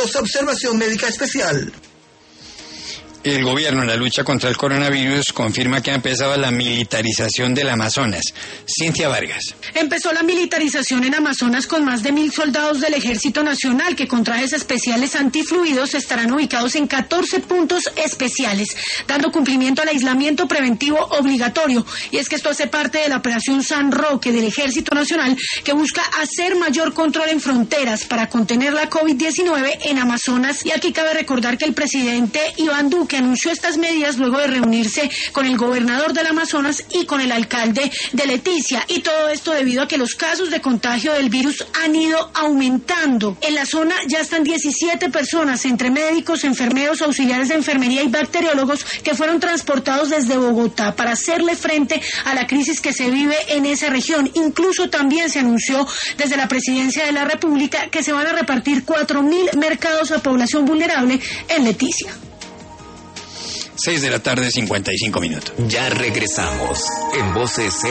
rigurosa observación médica especial. El gobierno en la lucha contra el coronavirus confirma que ha empezado la militarización del Amazonas. Cintia Vargas. Empezó la militarización en Amazonas con más de 1.000 soldados del Ejército Nacional que con trajes especiales antifluidos estarán ubicados en 14 puntos especiales, dando cumplimiento al aislamiento preventivo obligatorio. Y es que esto hace parte de la operación San Roque del Ejército Nacional, que busca hacer mayor control en fronteras para contener la COVID-19 en Amazonas. Y aquí cabe recordar que el presidente Iván Duque anunció estas medidas luego de reunirse con el gobernador del Amazonas y con el alcalde de Leticia, y todo esto debido a que los casos de contagio del virus han ido aumentando. En la zona ya están 17 personas, entre médicos, enfermeros, auxiliares de enfermería y bacteriólogos, que fueron transportados desde Bogotá para hacerle frente a la crisis que se vive en esa región. Incluso también se anunció desde la Presidencia de la República que se van a repartir 4.000 mercados a población vulnerable en Leticia. 6 de la tarde, 55 minutos. Ya regresamos en Voces